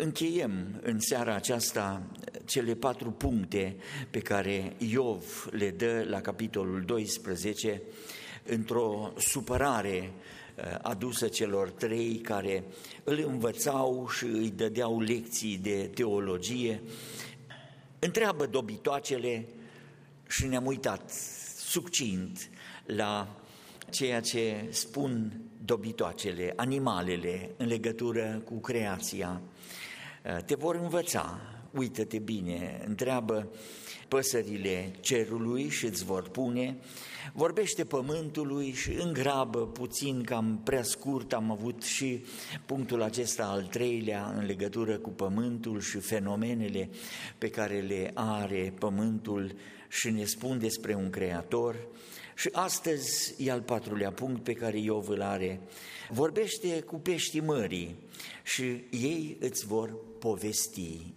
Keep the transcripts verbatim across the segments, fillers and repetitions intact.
Încheiem în seara aceasta cele patru puncte pe care Iov le dă la capitolul doisprezece într-o supărare adusă celor trei care îl învățau și îi dădeau lecții de teologie. Întreabă dobitoacele și ne-am uitat succint la ceea ce spun dobitoacele, animalele, în legătură cu creația. Te vor învăța, uită-te bine, întreabă păsările cerului și îți vor pune, vorbește pământului și îngrabă puțin, cam prea scurt, am avut și punctul acesta al treilea în legătură cu pământul și fenomenele pe care le are pământul și ne spun despre un creator. Și astăzi e al patrulea punct pe care Iov îl are. Vorbește cu peștii mării și ei îți vor povesti.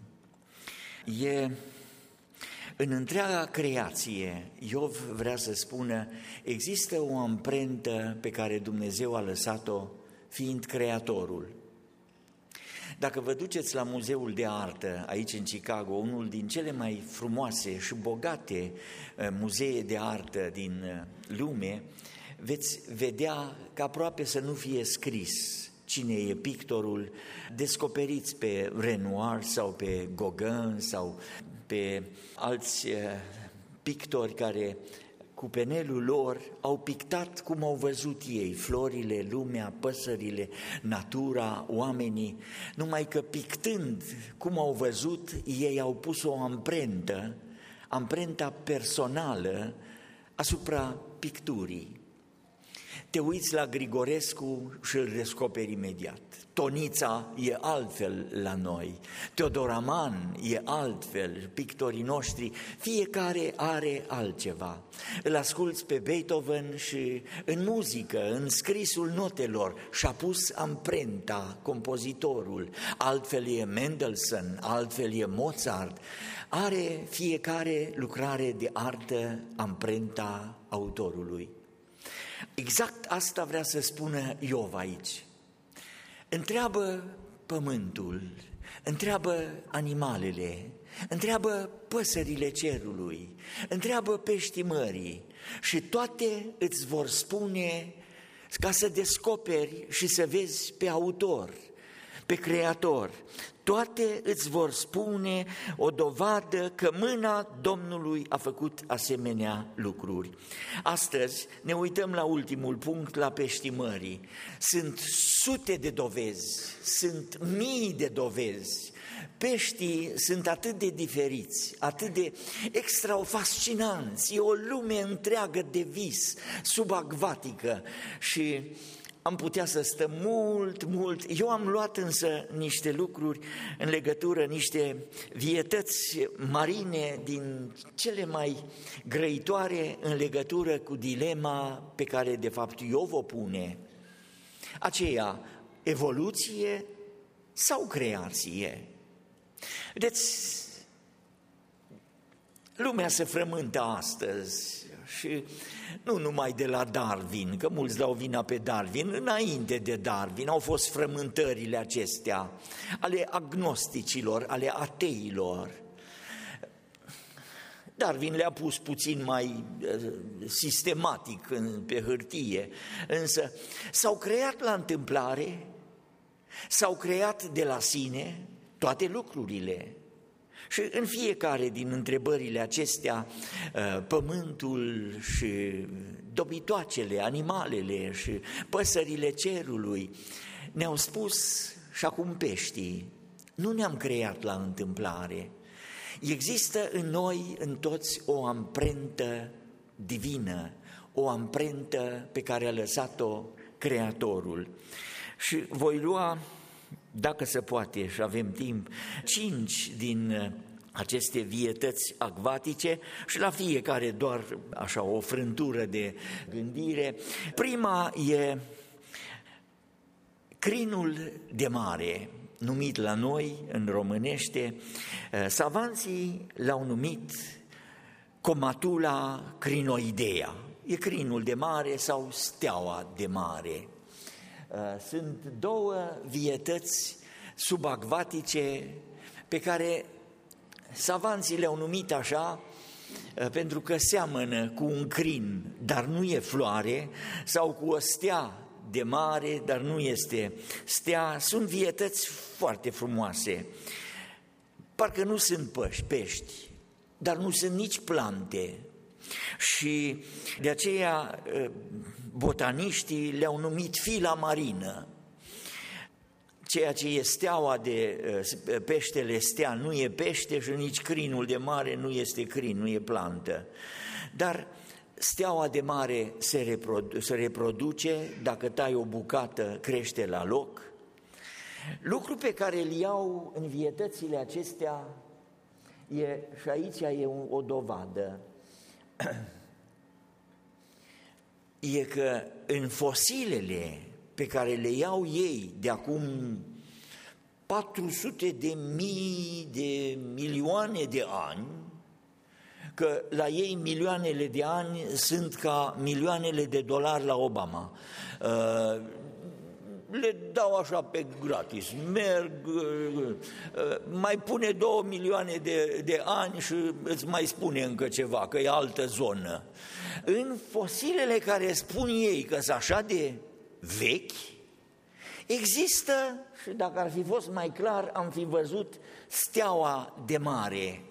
E în întreaga creație, Iov vrea să spună, există o amprentă pe care Dumnezeu a lăsat-o fiind creatorul. Dacă vă duceți la Muzeul de Artă aici în Chicago, unul din cele mai frumoase și bogate muzee de artă din lume, veți vedea că aproape să nu fie scris cine e pictorul. Descoperiți pe Renoir sau pe Gauguin sau pe alți pictori care cu penelul lor au pictat cum au văzut ei, florile, lumea, păsările, natura, oamenii, numai că pictând cum au văzut, ei au pus o amprentă, amprenta personală asupra picturii. Te uiți la Grigorescu și îl descoperi imediat. Tonița e altfel la noi, Teodor Aman e altfel, pictorii noștri, fiecare are altceva. Îl asculți pe Beethoven și în muzică, în scrisul notelor, și-a pus amprenta compozitorul, altfel e Mendelssohn, altfel e Mozart, are fiecare lucrare de artă amprenta autorului. Exact asta vrea să spună Iov aici. Întreabă pământul, întreabă animalele, întreabă păsările cerului, întreabă peștii mării și toate îți vor spune ca să descoperi și să vezi pe autor, pe creator. Toate îți vor spune o dovadă că mâna Domnului a făcut asemenea lucruri. Astăzi ne uităm la ultimul punct, la peștii mării. Sunt sute de dovezi, sunt mii de dovezi. Peștii sunt atât de diferiți, atât de extrafascinanți, e o lume întreagă de vis, subacvatică și am putea să stăm mult, mult. Eu am luat însă niște lucruri în legătură, niște vietăți marine din cele mai grăitoare în legătură cu dilema pe care de fapt Iov o pune. Aceea, evoluție sau creație? Deci, lumea se frământă astăzi și nu numai de la Darwin, că mulți dau vina pe Darwin, înainte de Darwin au fost frământările acestea ale agnosticilor, ale ateilor. Darwin le-a pus puțin mai sistematic pe hârtie, însă s-au creat la întâmplare, s-au creat de la sine toate lucrurile. Și în fiecare din întrebările acestea, pământul și dobitoacele, animalele și păsările cerului ne-au spus, și acum peștii, nu ne-am creat la întâmplare. Există în noi, în toți, o amprentă divină, o amprentă pe care a lăsat-o Creatorul. Și voi lua, dacă se poate și avem timp, cinci din aceste vietăți acvatice și la fiecare doar așa o frântură de gândire. Prima e crinul de mare, numit la noi în românește, savanții l-au numit Comatula crinoidea. E crinul de mare sau steaua de mare. Sunt două vietăți subacvatice pe care savanții le-au numit așa pentru că seamănă cu un crin, dar nu e floare, sau cu o stea de mare, dar nu este stea. Sunt vietăți foarte frumoase. Parcă nu sunt pești, dar nu sunt nici plante. Și de aceea botaniștii le-au numit fila marină. Ceea ce e steaua de peștele stea nu e pește și nici crinul de mare nu este crin, nu e plantă. Dar steaua de mare se, reprodu- se reproduce, dacă tai o bucată crește la loc. Lucru pe care îl iau în vietățile acestea e, și aici e o dovadă, e că în fosilele pe care le iau ei de acum patru sute de mii de milioane de ani, că la ei milioanele de ani sunt ca milioanele de dolari la Obama. Le dau așa pe gratis, merg, mai pune două milioane de, de ani și îți mai spune încă ceva, că e altă zonă. În fosilele care spun ei că sunt așa de vechi, există, și dacă ar fi fost mai clar, am fi văzut steaua de mare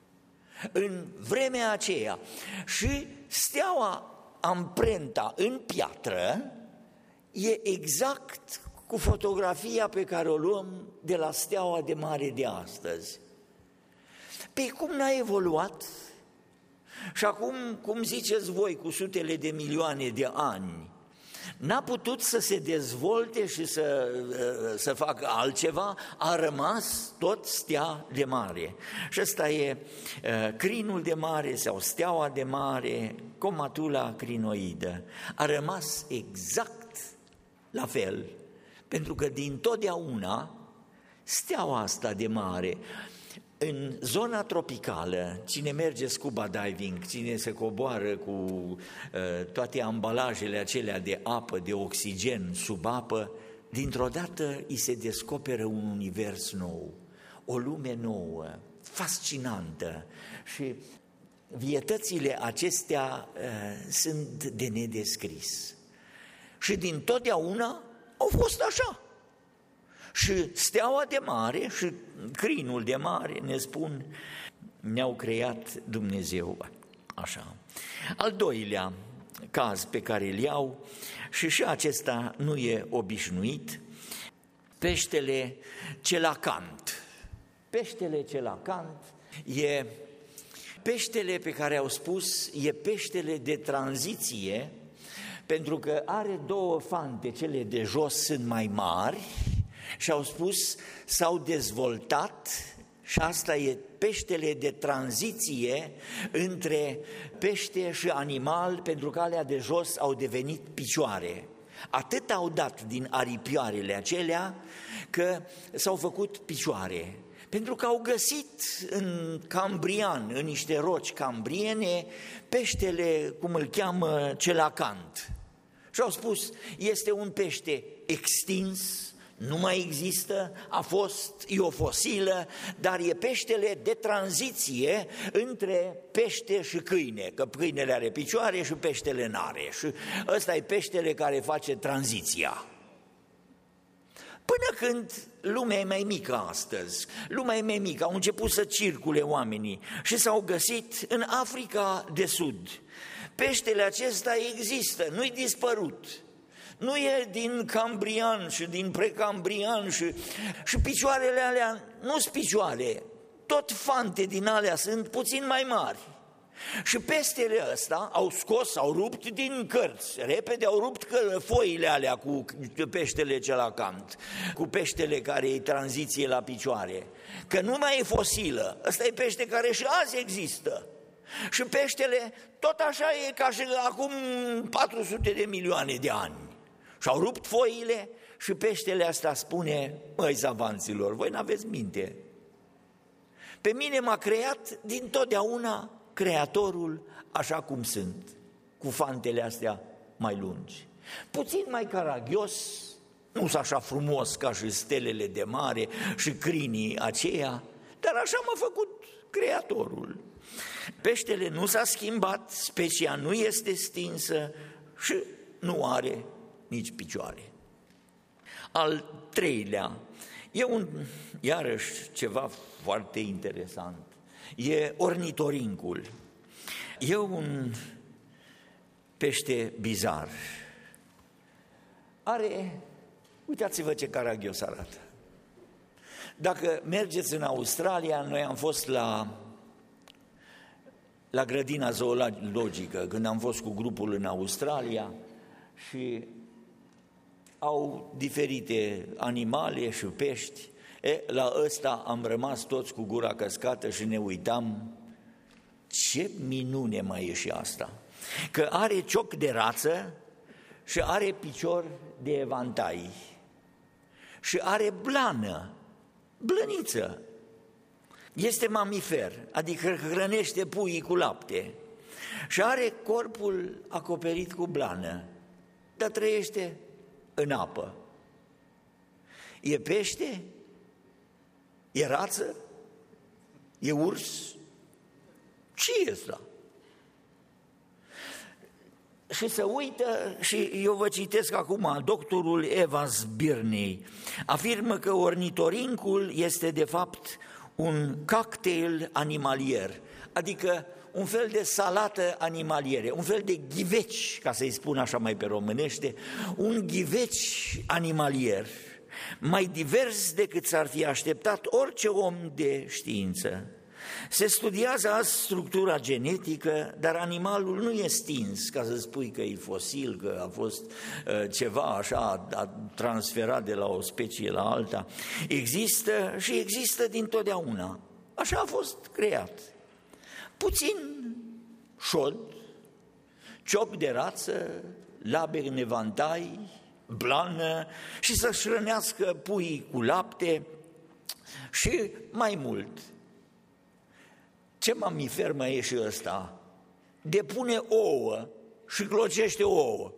în vremea aceea. Și steaua, amprenta în piatră, e exact cu fotografia pe care o luăm de la steaua de mare de astăzi. Păi cum n-a evoluat? Și acum, cum ziceți voi, cu sutele de milioane de ani, n-a putut să se dezvolte și să, să facă altceva, a rămas tot stea de mare. Și ăsta e crinul de mare sau steaua de mare, Comatula crinoidă. A rămas exact la fel, pentru că din totdeauna steaua asta de mare, în zona tropicală, cine merge scuba diving, cine se coboară cu uh, toate ambalajele acelea de apă, de oxigen sub apă, dintr-o dată îi se descoperă un univers nou, o lume nouă, fascinantă. Și vietățile acestea uh, sunt de nedescris. Și din totdeauna au fost așa. Și steaua de mare și crinul de mare, ne spun, ne-au creat Dumnezeu așa. Al doilea caz pe care îl iau, și și acesta nu e obișnuit, peștele celacant. Peștele celacant e peștele pe care au spus, e peștele de tranziție, pentru că are două fante, cele de jos sunt mai mari, și au spus s-au dezvoltat, și asta e peștele de tranziție între pește și animal, pentru că alea de jos au devenit picioare. Atât au dat din aripioarele acelea că s-au făcut picioare. Pentru că au găsit în Cambrian, în niște roci cambriene, peștele, cum îl cheamă, celacant. Și au spus, este un pește extins, nu mai există, a fost, e o fosilă, dar e peștele de tranziție între pește și câine, că câinele are picioare și peștele n-are. Și ăsta e peștele care face tranziția. Până când lumea e mai mică astăzi, lumea e mai mică, au început să circule oamenii și s-au găsit în Africa de Sud. Peștele acesta există, nu-i dispărut. Nu e din Cambrian și din Precambrian și, și picioarele alea nu sunt picioare, tot fante din alea sunt puțin mai mari. Și pestele ăsta au scos, au rupt din cărți, repede au rupt foile alea cu peștele celacant, cu peștele care e tranziție la picioare, că nu mai e fosilă, ăsta e pește care și azi există. Și peștele tot așa e ca și acum patru sute de milioane de ani. Și-au rupt foile și peștele asta spune, măi zavanților, voi n-aveți minte. Pe mine m-a creat din totdeauna Creatorul așa cum sunt, cu fantele astea mai lungi. Puțin mai caragios, nu sunt așa frumos ca și stelele de mare și crinii aceia, dar așa m-a făcut Creatorul. Peștele nu s-a schimbat, specia nu este stinsă și nu are nici picioare. Al treilea, e un, iarăși ceva foarte interesant, e ornitorincul. E un pește bizar. Are, uitați-vă ce caragios arată. Dacă mergeți în Australia, noi am fost la, la grădina zoologică, când am fost cu grupul în Australia și au diferite animale și pești. E, la ăsta am rămas toți cu gura căscată și ne uitam, ce minune mai e și asta, că are cioc de rață și are picior de evantai și are blană, blăniță. Este mamifer, adică hrănește puii cu lapte și are corpul acoperit cu blană, dar trăiește în apă. E pește? E rață? E urs? Ce e ăsta? Și se uită, și eu vă citesc acum, doctorul Evans Birney afirmă că ornitorincul este de fapt un cocktail animalier, adică un fel de salată animaliere, un fel de ghiveci, ca să-i spun așa mai pe românește, un ghiveci animalier, mai divers decât s-ar fi așteptat orice om de știință. Se studiază azi structura genetică, dar animalul nu e stins, ca să spui că e fosil, că a fost uh, ceva așa, a transferat de la o specie la alta. Există și există dintotdeauna. Așa a fost creat. Puțin șod, cioc de rață, labe în evantai, blană și să-și hrănească puii cu lapte și mai mult. Ce mamifer mai e și ăsta? Depune ouă și clocește ouă.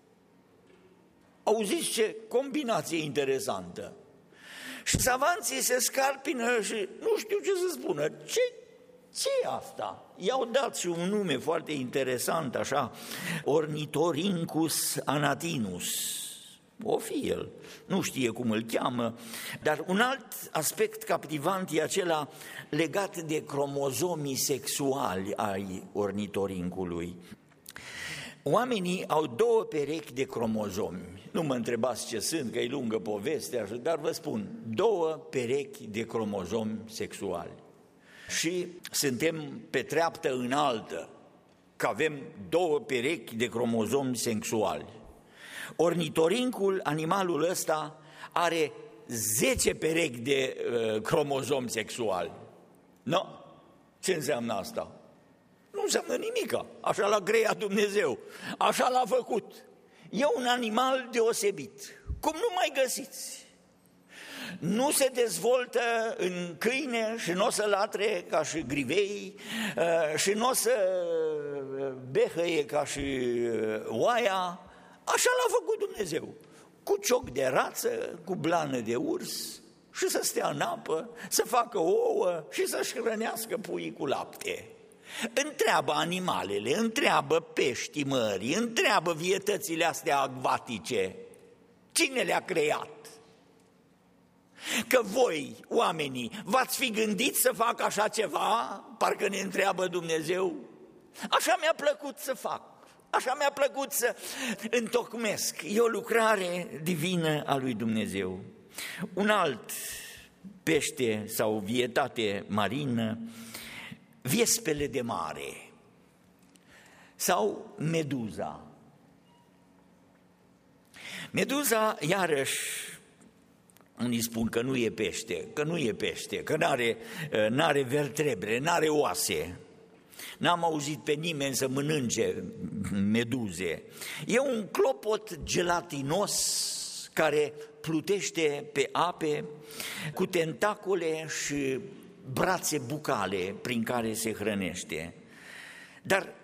Auziți ce combinație interesantă. Și savanții se scarpină și nu știu ce să spună. Ce ce e asta? I-au dat și un nume foarte interesant, așa, Ornithorhynchus anatinus. O fi el, nu știe cum îl cheamă, dar un alt aspect captivant e acela legat de cromozomii sexuali ai ornitorincului. Oamenii au două perechi de cromozomi. Nu mă întrebați ce sunt, că e lungă povestea, dar vă spun, două perechi de cromozomi sexuali. Și suntem pe treaptă înaltă, că avem două perechi de cromozomi sexuali. Ornitorincul, animalul ăsta, are zece perechi de uh, cromozomi sexuali. No? Ce înseamnă asta? Nu înseamnă nimica, așa l-a creat Dumnezeu, așa l-a făcut. E un animal deosebit, cum nu mai găsiți. Nu se dezvoltă în câine și nu o să latre ca și grivei și nu o să behăie ca și oaia. Așa l-a făcut Dumnezeu, cu cioc de rață, cu blană de urs și să stea în apă, să facă ouă și să-și hrănească puii cu lapte. Întreabă animalele, întreabă peștii mării, întreabă vietățile astea acvatice, cine le-a creat? Că voi, oamenii, v-ați fi gândit să fac așa ceva? Parcă ne întreabă Dumnezeu. Așa mi-a plăcut să fac, așa mi-a plăcut să întocmesc. E o lucrare divină a lui Dumnezeu. Un alt pește sau vietate marină, viespele de mare sau meduza. Meduza, iarăși, unii spun că nu e pește, că nu e pește, că n-are, n-are vertebre, n-are oase. N-am auzit pe nimeni să mănânce meduze. E un clopot gelatinos care plutește pe ape cu tentacule și brațe bucale prin care se hrănește. Dar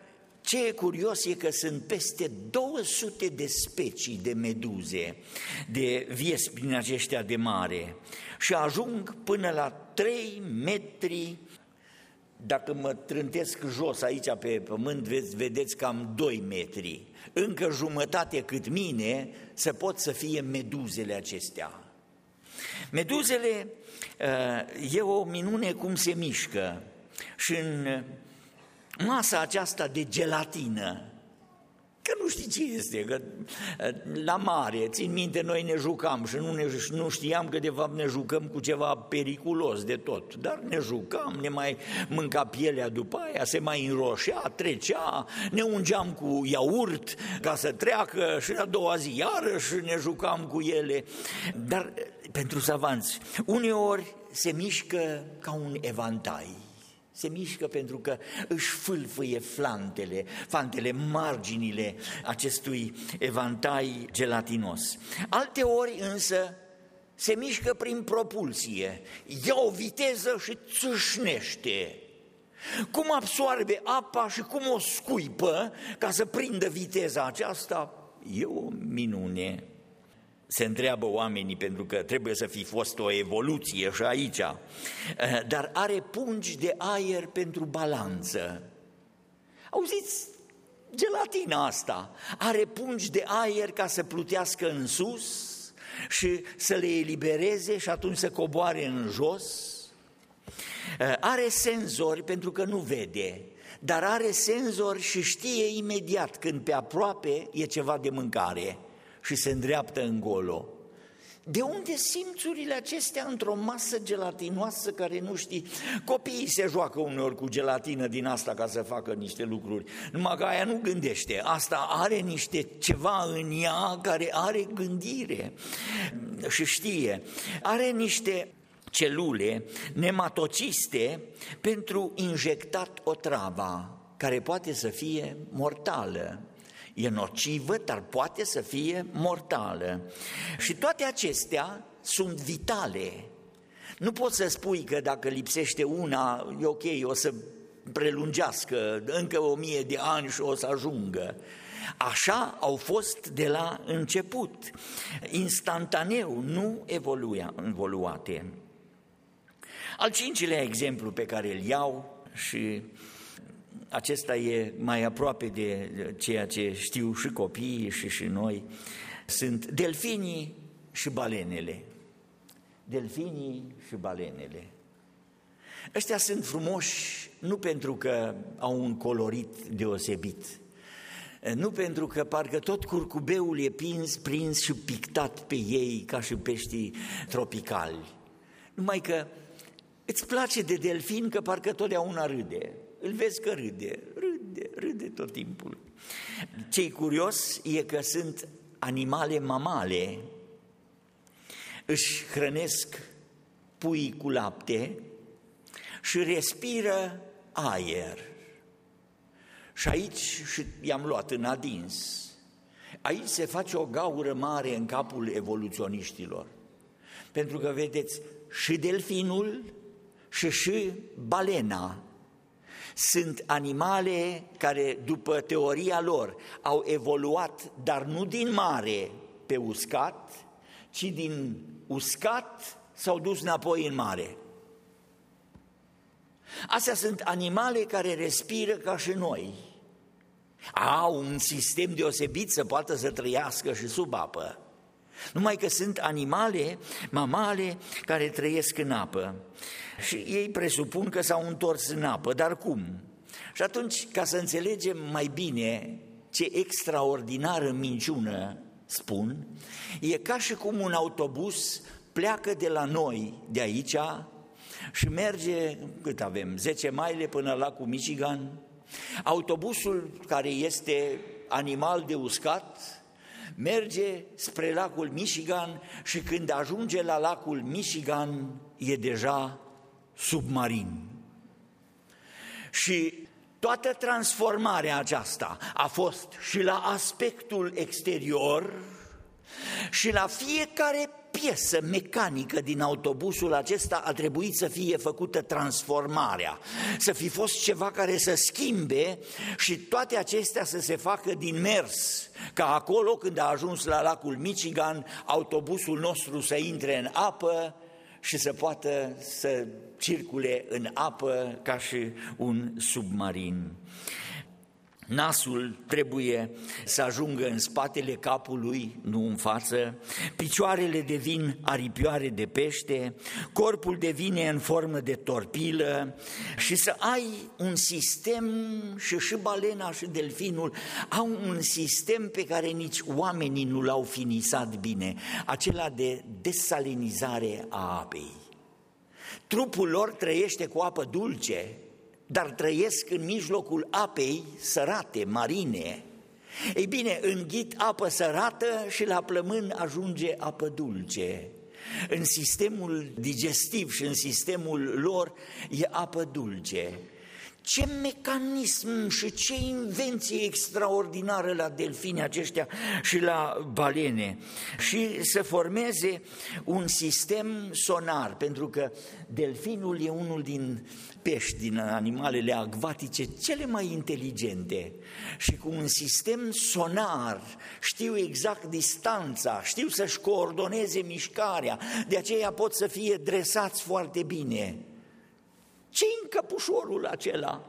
Ce e curios e că sunt peste două sute de specii de meduze, de viespi din aceștia de mare și ajung până la trei metri. Dacă mă trântesc jos aici pe pământ, veți, vedeți cam doi metri. Încă jumătate cât mine să pot să fie meduzele acestea. Meduzele e o minune cum se mișcă și în masa aceasta de gelatină, că nu știi ce este, că la mare, țin minte, noi ne jucam și nu, ne, nu știam că de fapt ne jucăm cu ceva periculos de tot, dar ne jucam, ne mai mânca pielea după aia, se mai înroșea, trecea, ne ungeam cu iaurt ca să treacă și a doua zi iarăși ne jucam cu ele, dar pentru savanți, uneori se mișcă ca un evantai. Se mișcă pentru că își fâlfâie flantele, fantele, marginile acestui evantai gelatinos. Alteori însă se mișcă prin propulsie, ia o viteză și țâșnește. Cum absoarbe apa și cum o scuipă ca să prindă viteza aceasta, e o minune. Se întreabă oamenii, pentru că trebuie să fi fost o evoluție și aici, dar are pungi de aer pentru balanță. Auziți, gelatina asta are pungi de aer ca să plutească în sus și să le elibereze și atunci să coboare în jos. Are senzori pentru că nu vede, dar are senzori și știe imediat când pe aproape e ceva de mâncare și se îndreaptă încolo. De unde simțurile acestea într-o masă gelatinoasă care nu știi? Copiii se joacă uneori cu gelatină din asta ca să facă niște lucruri, numai că aia nu gândește, asta are niște ceva în ea care are gândire și știe, are niște celule nematociste pentru injectat otrava, care poate să fie mortală. E nocivă, dar poate să fie mortală. Și toate acestea sunt vitale. Nu poți să spui că dacă lipsește una, e ok, o să prelungească încă o mie de ani și o să ajungă. Așa au fost de la început, instantaneu, nu evolua, evoluate. Al cincilea exemplu pe care îl iau și acesta e mai aproape de ceea ce știu și copiii și și noi, sunt delfinii și balenele. Delfinii și balenele. Ăștia sunt frumoși nu pentru că au un colorit deosebit, nu pentru că parcă tot curcubeul e prins, prins și pictat pe ei ca și peștii tropicali, numai că îți place de delfin că parcă totdeauna râde. Îl vezi că râde, râde, râde tot timpul. Ce-i curios e că sunt animale mamale, își hrănesc puii cu lapte și respiră aer. Și aici și i-am luat în adins. Aici se face o gaură mare în capul evoluționiștilor. Pentru că, vedeți, și delfinul și și balena sunt animale care, după teoria lor, au evoluat, dar nu din mare pe uscat, ci din uscat s-au dus înapoi în mare. Astea sunt animale care respiră ca și noi. Au un sistem deosebit să poată să trăiască și sub apă. Numai că sunt animale mamale care trăiesc în apă și ei presupun că s-au întors în apă, dar cum? Și atunci, ca să înțelegem mai bine ce extraordinară minciună spun, e ca și cum un autobuz pleacă de la noi, de aici, și merge, cât avem, zece maile până la lacul Michigan. Autobuzul, care este animal de uscat, merge spre lacul Michigan și când ajunge la lacul Michigan e deja submarin. Și toată transformarea aceasta a fost și la aspectul exterior și la fiecare piesă mecanică din autobusul acesta a trebuit să fie făcută transformarea, să fi fost ceva care să schimbe și toate acestea să se facă din mers, ca acolo când a ajuns la lacul Michigan, autobusul nostru să intre în apă și să poată să circule în apă ca și un submarin. Nasul trebuie să ajungă în spatele capului, nu în față, picioarele devin aripioare de pește, corpul devine în formă de torpilă și să ai un sistem, și și balena și delfinul au un sistem pe care nici oamenii nu l-au finisat bine, acela de desalinizare a apei. Trupul lor trăiește cu apă dulce, dar trăiesc în mijlocul apei sărate, marine. Ei bine, înghit apă sărată și la plămân ajunge apă dulce. În sistemul digestiv și în sistemul lor e apă dulce. Ce mecanism și ce invenție extraordinară la delfini aceștia și la balene. Și să formeze un sistem sonar, pentru că delfinul e unul din pești, din animalele acvatice cele mai inteligente și cu un sistem sonar știu exact distanța, știu să-și coordoneze mișcarea, de aceea pot să fie dresați foarte bine. Ce-i în căpușorul acela?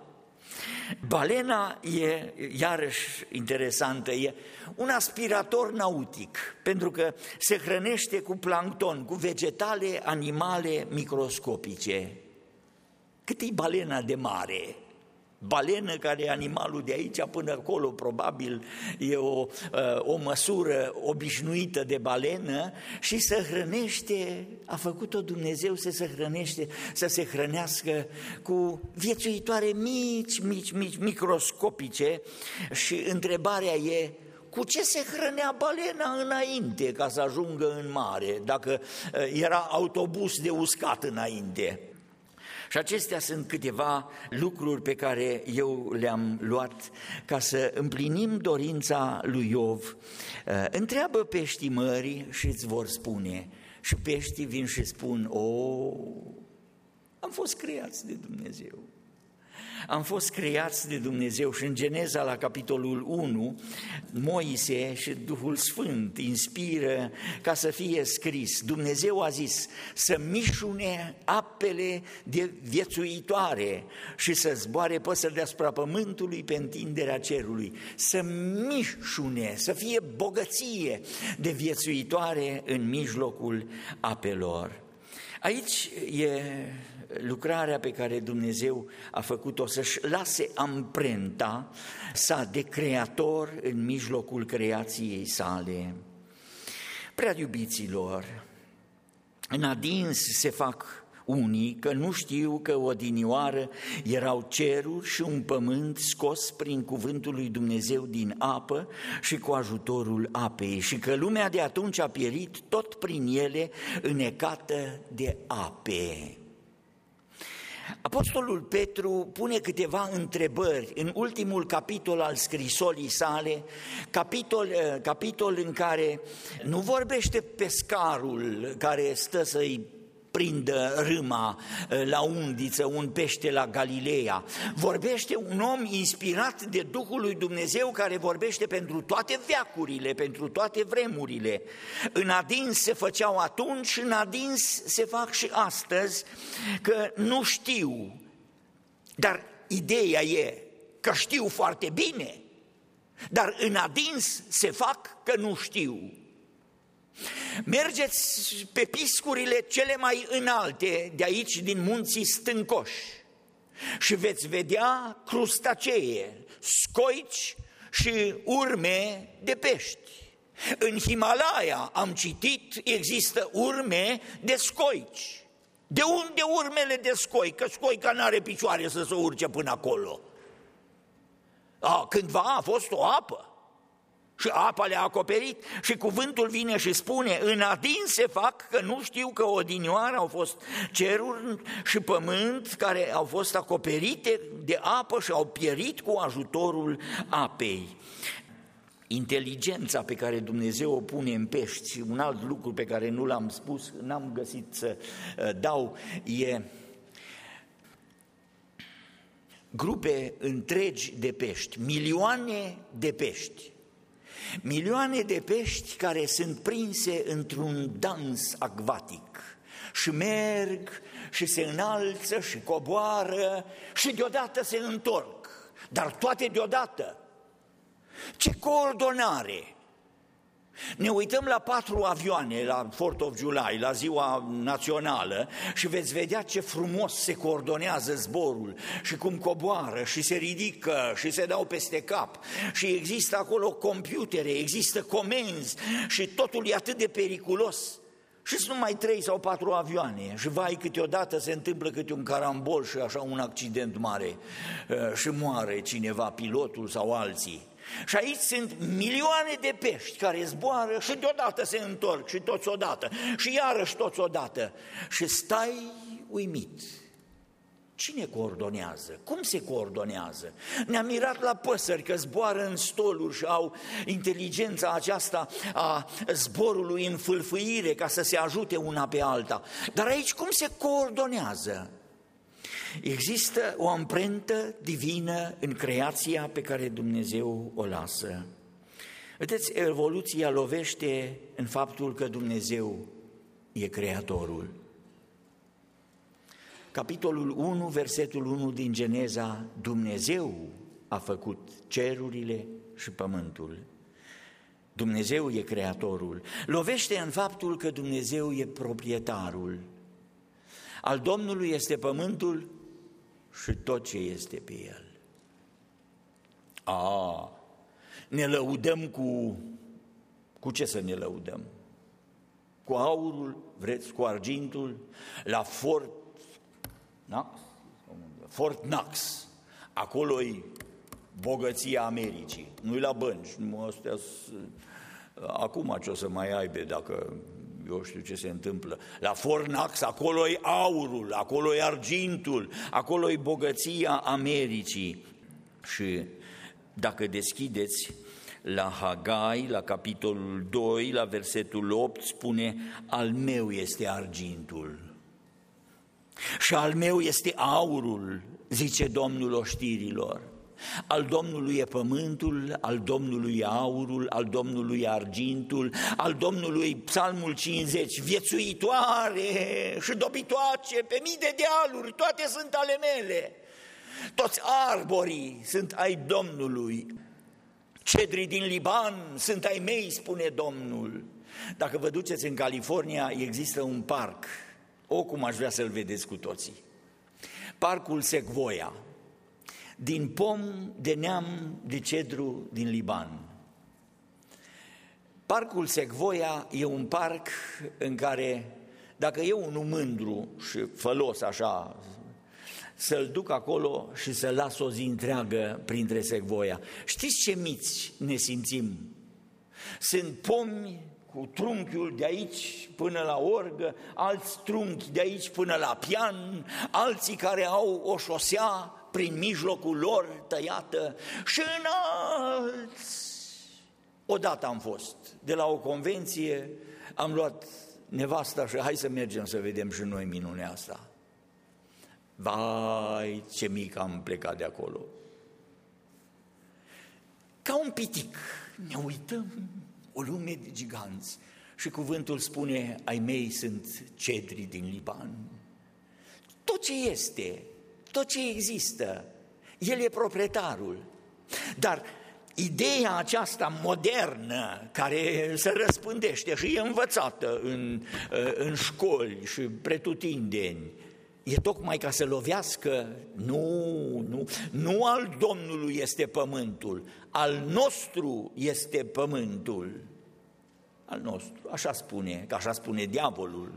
Balena e, iarăși interesantă, e un aspirator nautic, pentru că se hrănește cu plancton, cu vegetale, animale microscopice. Cât-i balena de mare? Balenă, care e animalul de aici până acolo, probabil e o, o măsură obișnuită de balenă, și se hrănește, a făcut-o Dumnezeu să se hrănește, să se hrănească cu viețuitoare mici, mici, mici, microscopice. Și întrebarea e, cu ce se hrănea balena înainte ca să ajungă în mare, dacă era autobuz de uscat înainte? Și acestea sunt câteva lucruri pe care eu le-am luat ca să împlinim dorința lui Iov. Întreabă peștii mării și îți vor spune. Și peștii vin și spun, o, am fost creați de Dumnezeu. Am fost creați de Dumnezeu. Și în Geneza, la capitolul unu, Moise și Duhul Sfânt inspiră ca să fie scris. Dumnezeu a zis să mișune apele de viețuitoare și să zboare păsări deasupra pământului pe întinderea cerului. Să mișune, să fie bogăție de viețuitoare în mijlocul apelor. Aici e lucrarea pe care Dumnezeu a făcut-o, să-și lase amprenta sa de creator în mijlocul creației sale. Prea iubiților, în adins se fac unii că nu știu că odinioară erau ceruri și un pământ scos prin cuvântul lui Dumnezeu din apă și cu ajutorul apei, și că lumea de atunci a pierit tot prin ele, înecată de ape. Apostolul Petru pune câteva întrebări în ultimul capitol al scrisolii sale, capitol, capitol în care nu vorbește pescarul care stă să-i prindă râma la undiță, un pește la Galileea. Vorbește un om inspirat de Duhul lui Dumnezeu care vorbește pentru toate veacurile, pentru toate vremurile. În adins se făceau atunci, în adins se fac și astăzi, că nu știu, dar ideea e că știu foarte bine, dar în adins se fac că nu știu. Mergeți pe piscurile cele mai înalte de aici, din munții stâncoși, și veți vedea crustacee, scoici și urme de pești. În Himalaya, am citit, există urme de scoici. De unde urmele de scoi? Că scoica n-are picioare să se urce până acolo. A, cândva a fost o apă și apa le-a acoperit, și cuvântul vine și spune, în adins se fac că nu știu că odinioară au fost ceruri și pământ care au fost acoperite de apă și au pierit cu ajutorul apei. inteligența pe care Dumnezeu o pune în pești, un alt lucru pe care nu l-am spus, n-am găsit să dau, e grupe întregi de pești, milioane de pești, milioane de pești care sunt prinse într-un dans acvatic și merg și se înalță și coboară și deodată se întorc, dar toate deodată. Ce coordonare! Ne uităm la patru avioane la Fourth of July, la ziua națională, și veți vedea ce frumos se coordonează zborul și cum coboară și se ridică și se dau peste cap și există acolo computere, există comenzi și totul e atât de periculos. Și sunt numai trei sau patru avioane și vai, câteodată se întâmplă câte un carambol și așa un accident mare și moare cineva, pilotul sau alții. Și aici sunt milioane de pești care zboară și deodată se întorc și toți odată și iarăși toți odată și stai uimit. Cine coordonează? Cum se coordonează? Ne-am mirat la păsări că zboară în stoluri și au inteligența aceasta a zborului în fâlfâire ca să se ajute una pe alta. Dar aici cum se coordonează? Există o amprentă divină în creația pe care Dumnezeu o lasă. Vedeți, evoluția lovește în faptul că Dumnezeu e Creatorul. Capitolul unu, versetul unu din Geneza, Dumnezeu a făcut cerurile și pământul. Dumnezeu e Creatorul. Lovește în faptul că Dumnezeu e proprietarul. Al Domnului este pământul și tot ce este pe el. A, ne lăudăm cu... Cu ce să ne lăudăm? Cu aurul, vreți, cu argintul, la Fort Knox, Fort Knox, acolo-i bogăția Americii, nu-i la bănci, nu astea, acum ce o să mai aibă dacă eu știu ce se întâmplă. La Fort Knox, acolo-i aurul, acolo-i argintul, acolo-i bogăția Americii. Și dacă deschideți la Hagai, la capitolul doi, la versetul opt, spune: al meu este argintul și al meu este aurul, zice Domnul oștirilor. Al Domnului e pământul, al Domnului e aurul, al Domnului e argintul, al Domnului, Psalmul cincizeci, viețuitoare și dobitoace pe mii de dealuri, toate sunt ale mele. Toți arborii sunt ai Domnului, cedrii din Liban sunt ai mei, spune Domnul. Dacă vă duceți în California, există un parc, o, cum aș vrea să-l vedeți cu toții, Parcul Sequoia, din pom de neam de cedru din Liban. Parcul Sequoia e un parc în care, dacă e unul mândru și fălos așa, să-l duc acolo și să-l las o zi întreagă printre Sequoia. Știți ce mici ne simțim? Sunt pomi cu trunchiul de aici până la orgă, alți trunchi de aici până la pian, alții care au o șosea prin mijlocul lor tăiată și înalți. Odată am fost de la o convenție, am luat nevasta și hai să mergem să vedem și noi minunea asta. Vai, ce mic am plecat de acolo. Ca un pitic ne uităm, o lume de giganți, și cuvântul spune: ai mei sunt cedri din Liban. Tot ce este, tot ce există, el e proprietarul. Dar ideea aceasta modernă care se răspândește și e învățată în, în școli și pretutindeni, e tocmai ca să lovească. Nu, nu, nu al Domnului este pământul, al nostru este pământul. Al nostru, așa spune, că așa spune diavolul.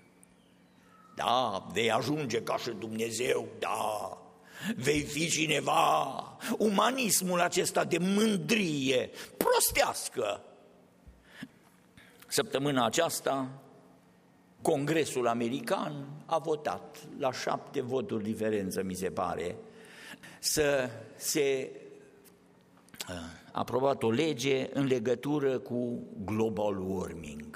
Da, vei ajunge ca și Dumnezeu, da, vei fi cineva. Umanismul acesta de mândrie prostească. Săptămâna aceasta, Congresul American a votat, la șapte voturi diferență, mi se pare, să se aprobat o lege în legătură cu global warming.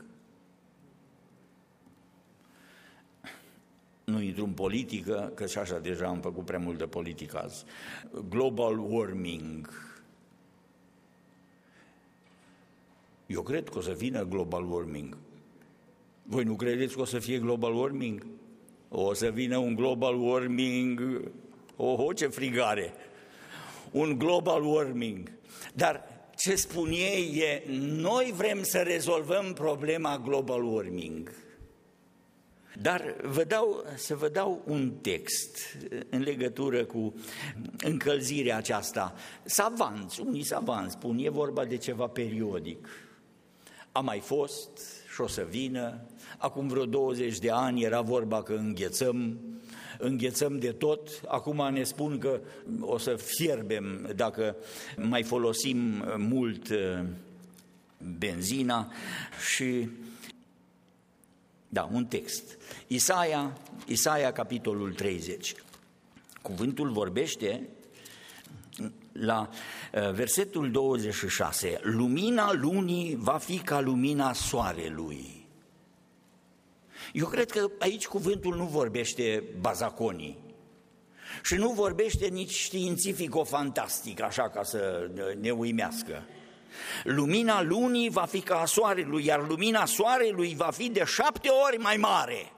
Nu intru în politică, că și așa deja am făcut prea mult de politică azi. Global warming. Eu cred că o să vină global warming. Voi nu credeți că o să fie global warming? O să vină un global warming, oho, ce frigare! Un global warming. Dar ce spun ei e, noi vrem să rezolvăm problema global warming. Dar vă dau, să vă dau un text în legătură cu încălzirea aceasta. Savanți, unii savanți spun, e vorba de ceva periodic. A mai fost și o să vină. Acum vreo douăzeci de ani era vorba că înghețăm, înghețăm de tot. Acum ne spun că o să fierbem dacă mai folosim mult benzina și... Da, un text. Isaia, Isaia, capitolul treizeci. Cuvântul vorbește la versetul douăzeci și șase. Lumina lunii va fi ca lumina soarelui. Eu cred că aici cuvântul nu vorbește bazaconii și nu vorbește nici științifico-fantastic, așa ca să ne uimească. Lumina lunii va fi ca a soarelui, iar lumina soarelui va fi de șapte ori mai mare.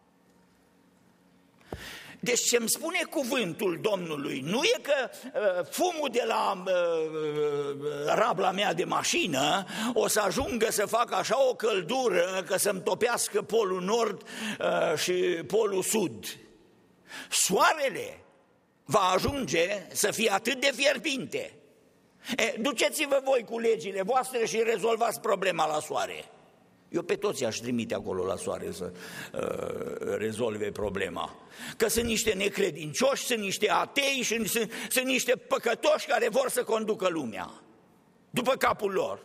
Deci ce-mi spune cuvântul Domnului nu e că uh, fumul de la uh, rabla mea de mașină o să ajungă să facă așa o căldură că să-mi topească polul nord uh, și polul sud. Soarele va ajunge să fie atât de fierbinte. E, duceți-vă voi cu legile voastre și rezolvați problema la soare. Eu pe toți aș trimite acolo la soare să uh, rezolve problema. Că sunt niște necredincioși, sunt niște atei și sunt, sunt niște păcătoși care vor să conducă lumea după capul lor.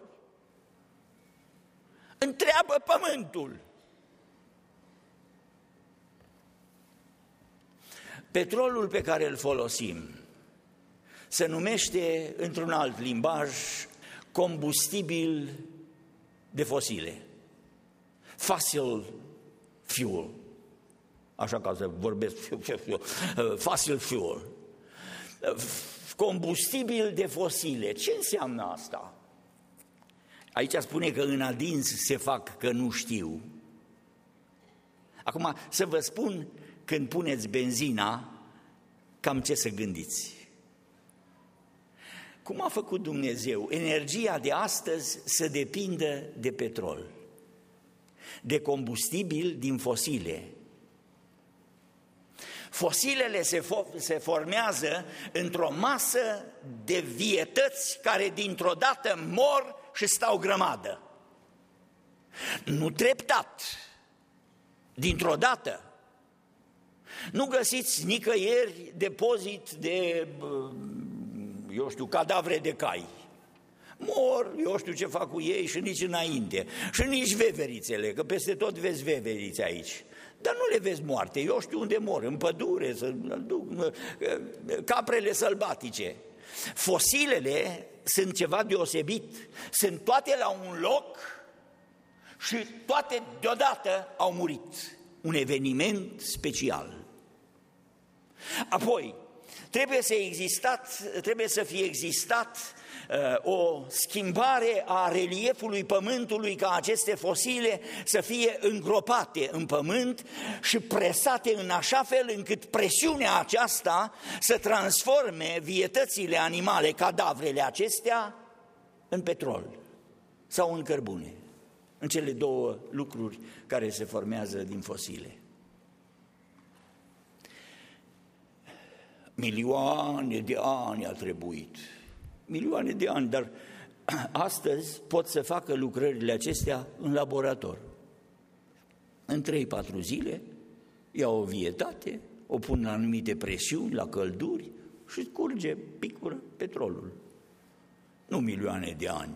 Întreabă pământul. Petrolul pe care îl folosim se numește, într-un alt limbaj, combustibil de fosile. Fossil fuel. Așa ca să vorbesc, fossil fuel. Combustibil de fosile. Ce înseamnă asta? Aici spune că în adins se fac că nu știu. Acum să vă spun, când puneți benzina, cam ce să gândiți. Cum a făcut Dumnezeu energia de astăzi să depindă de petrol, de combustibil din fosile? Fosilele se, fo- se formează într-o masă de vietăți care dintr-o dată mor și stau grămadă. Nu treptat, dintr-o dată. Nu găsiți nicăieri depozit de... eu știu, cadavre de cai. Mor, eu știu ce fac cu ei și nici înainte. Și nici veverițele, că peste tot vezi veverițe aici. Dar nu le vezi moarte, eu știu unde mor, în pădure, să duc, caprele sălbatice. Fosilele sunt ceva deosebit, sunt toate la un loc și toate deodată au murit. Un eveniment special. Apoi, Trebuie să, existat, trebuie să fie existat uh, o schimbare a reliefului pământului ca aceste fosile să fie îngropate în pământ și presate în așa fel încât presiunea aceasta să transforme vietățile animale, cadavrele acestea, în petrol sau în cărbune, în cele două lucruri care se formează din fosile. Milioane de ani a trebuit, milioane de ani, dar astăzi pot să facă lucrările acestea în laborator. În trei patru zile iau o vietate, o pun la anumite presiuni, la călduri și curge, picură petrolul. Nu milioane de ani.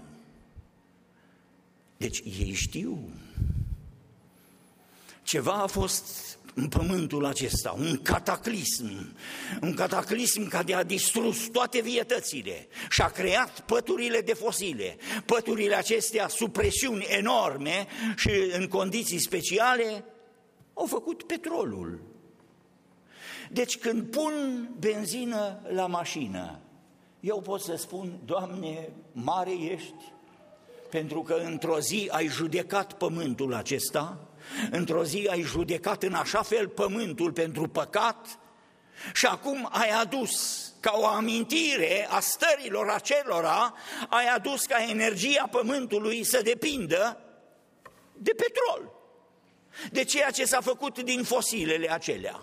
Deci ei știu. Ceva a fost în pământul acesta, un cataclism, un cataclism care a distrus toate vietățile și a creat păturile de fosile. Păturile acestea, sub presiuni enorme și în condiții speciale, au făcut petrolul. Deci când pun benzină la mașină, eu pot să spun, Doamne, mare ești, pentru că într-o zi ai judecat pământul acesta, într-o zi ai judecat în așa fel pământul pentru păcat și acum ai adus ca o amintire a stărilor acelora, ai adus ca energia pământului să depindă de petrol, de ceea ce s-a făcut din fosilele acelea.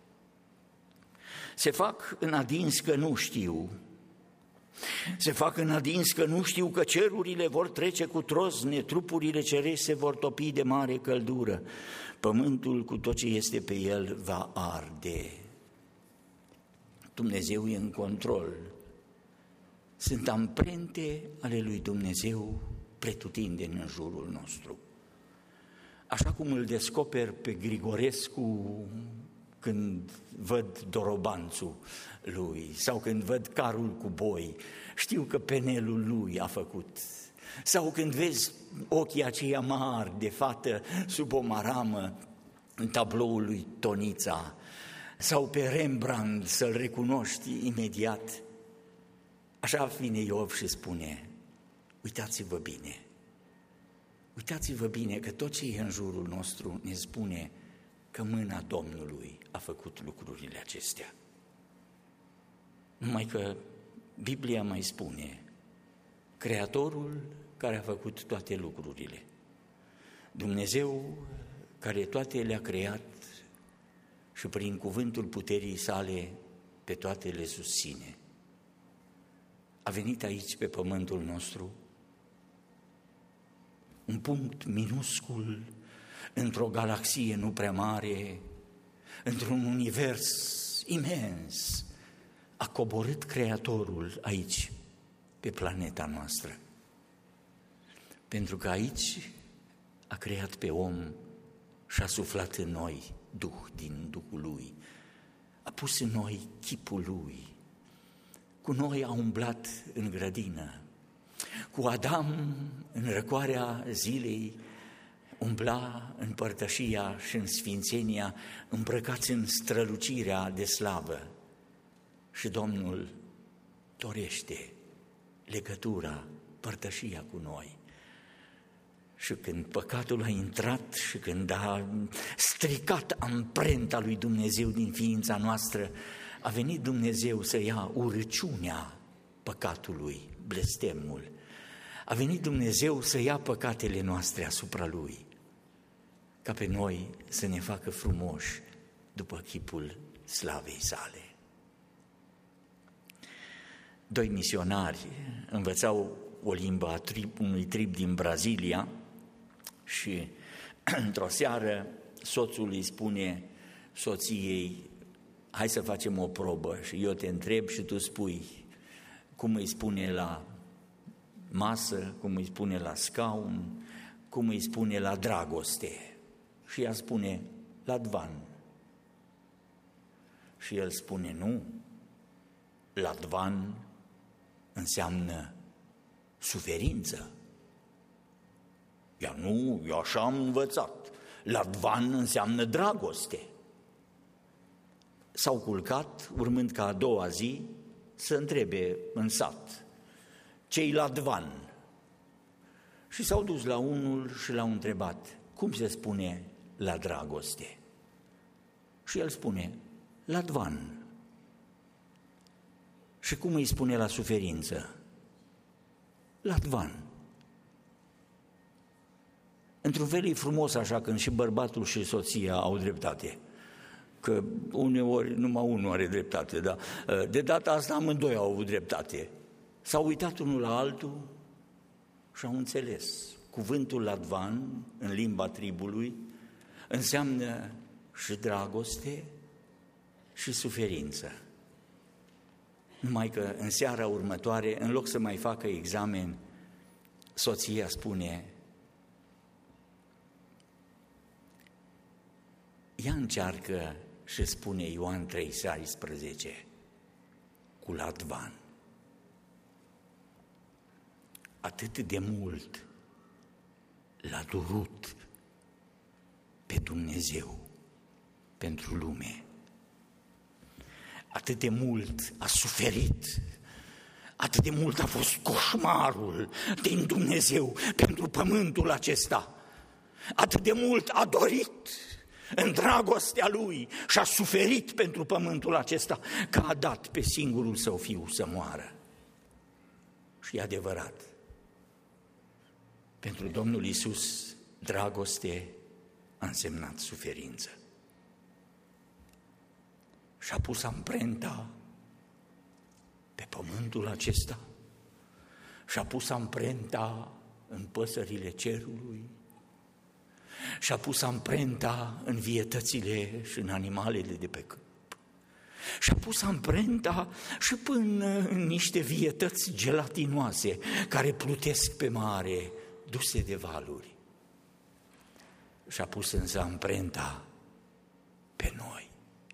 Se fac în adins că nu știu, se fac în adins că nu știu că cerurile vor trece cu trozne, trupurile cerești se vor topi de mare căldură, pământul cu tot ce este pe el va arde. Dumnezeu e în control. Sunt amprente ale lui Dumnezeu pretutindeni în jurul nostru. Așa cum îl descoper pe Grigorescu când văd dorobanțul lui sau când văd carul cu boi, știu că penelul lui a făcut. Sau când vezi ochii aceia mari de fată sub o maramă în tabloul lui Tonița, sau pe Rembrandt să-l recunoști imediat. Așa vine Iov și spune, uitați-vă bine, uitați-vă bine că tot ce e în jurul nostru ne spune că mâna Domnului a făcut lucrurile acestea. Numai că Biblia mai spune, Creatorul care a făcut toate lucrurile, Dumnezeu care toate le-a creat și prin cuvântul puterii sale pe toate le susține, a venit aici pe pământul nostru, un punct minuscul într-o galaxie nu prea mare, într-un univers imens, a coborât Creatorul aici, pe planeta noastră. Pentru că aici a creat pe om și a suflat în noi Duh din Duhul Lui, a pus în noi chipul Lui, cu noi a umblat în grădină, cu Adam în răcoarea zilei, umbla în părtășia și în sfințenia, îmbrăcați în strălucirea de slavă. Și Domnul dorește legătura, părtășia cu noi. Și când păcatul a intrat și când a stricat amprenta lui Dumnezeu din ființa noastră, a venit Dumnezeu să ia urăciunea păcatului, blestemul. A venit Dumnezeu să ia păcatele noastre asupra Lui, ca pe noi să ne facă frumoși după chipul slavei sale. Doi misionari învățau o limbă a trib, unui trib din Brazilia și într-o seară soțul îi spune soției, hai să facem o probă și eu te întreb și tu spui cum îi spune la masă, cum îi spune la scaun, cum îi spune la dragoste. Și ea spune, Ladvan. Și el spune, nu, Ladvan înseamnă suferință. Ea nu, eu așa am învățat. Ladvan înseamnă dragoste. S-au culcat, urmând ca a doua zi să întrebe în sat, ce-i Ladvan? Și s-au dus la unul și l-au întrebat, cum se spune la dragoste? Și el spune, Ladvan. Și cum îi spune la suferință? Ladvan. Într-un fel e frumos așa când și bărbatul și soția au dreptate, că uneori numai unul are dreptate, dar de data asta amândoi au avut dreptate. S-au uitat unul la altul și au înțeles. Cuvântul Ladvan, în limba tribului, înseamnă și dragoste și suferință. Numai că în seara următoare, în loc să mai facă examen, soția spune, Ea încearcă și spune Ioan trei șaisprezece, cu latvan. Atât de mult l-a durut pe Dumnezeu pentru lume. Atât de mult a suferit, atât de mult a fost coșmarul din Dumnezeu pentru pământul acesta. Atât de mult a dorit în dragostea Lui și a suferit pentru pământul acesta, că a dat pe singurul Său Fiu să moară. Și e adevărat, pentru Domnul Iisus dragoste a însemnat suferință. Și-a pus amprenta pe pământul acesta, și-a pus amprenta în păsările cerului, și-a pus amprenta în vietățile și în animalele de pe câmp, și-a pus amprenta și până în niște vietăți gelatinoase care plutesc pe mare, duse de valuri. Și-a pus însă amprenta pe noi.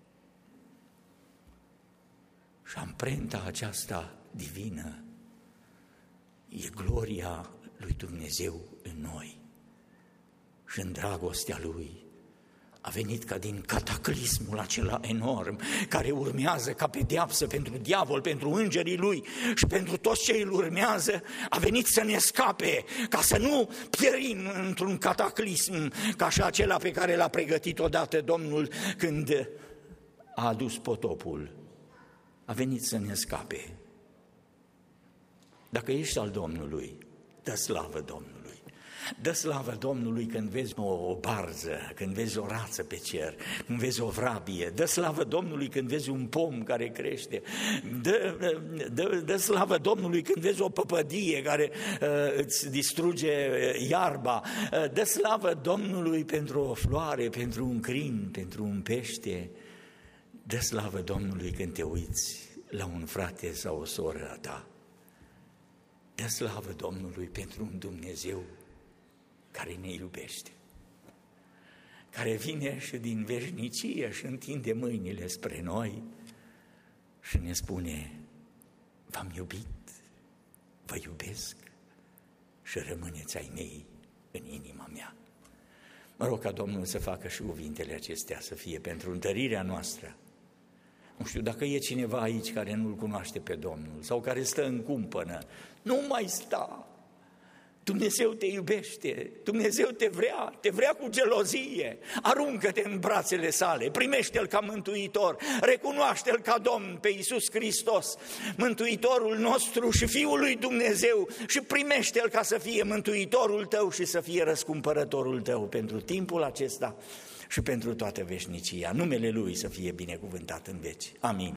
Și amprenta aceasta divină e gloria lui Dumnezeu în noi. Și în dragostea Lui a venit ca din cataclismul acela enorm care urmează ca pedeapsă pentru diavol, pentru îngerii lui și pentru toți cei îl urmează, a venit să ne scape, ca să nu pierim într-un cataclism ca și acela pe care l-a pregătit odată Domnul când a adus potopul. A venit să ne scape. Dacă ești al Domnului, dă slavă Domnului. Dă slavă Domnului când vezi o, o barză, când vezi o rață pe cer, când vezi o vrabie. Dă slavă Domnului când vezi un pom care crește. Dă, dă, dă slavă Domnului când vezi o păpădie care uh, îți distruge iarba. Uh, dă slavă Domnului pentru o floare, pentru un crin, pentru un pește. Dă slavă Domnului când te uiți la un frate sau o soră a ta. Dă slavă Domnului pentru un Dumnezeu care ne iubește, care vine și din veșnicie și întinde mâinile spre noi și ne spune: v-am iubit, vă iubesc și rămâneți ai mei în inima mea. Mă rog ca Domnul să facă și cuvintele acestea să fie pentru întărirea noastră. Nu știu, dacă e cineva aici care nu-L cunoaște pe Domnul sau care stă în cumpănă, nu mai sta. Dumnezeu te iubește, Dumnezeu te vrea, te vrea cu gelozie. Aruncă-te în brațele sale, primește-L ca mântuitor, recunoaște-L ca Domn pe Iisus Hristos, mântuitorul nostru și Fiul lui Dumnezeu, și primește-L ca să fie mântuitorul tău și să fie răscumpărătorul tău pentru timpul acesta și pentru toată veșnicia. Numele Lui să fie binecuvântat în veci. Amin.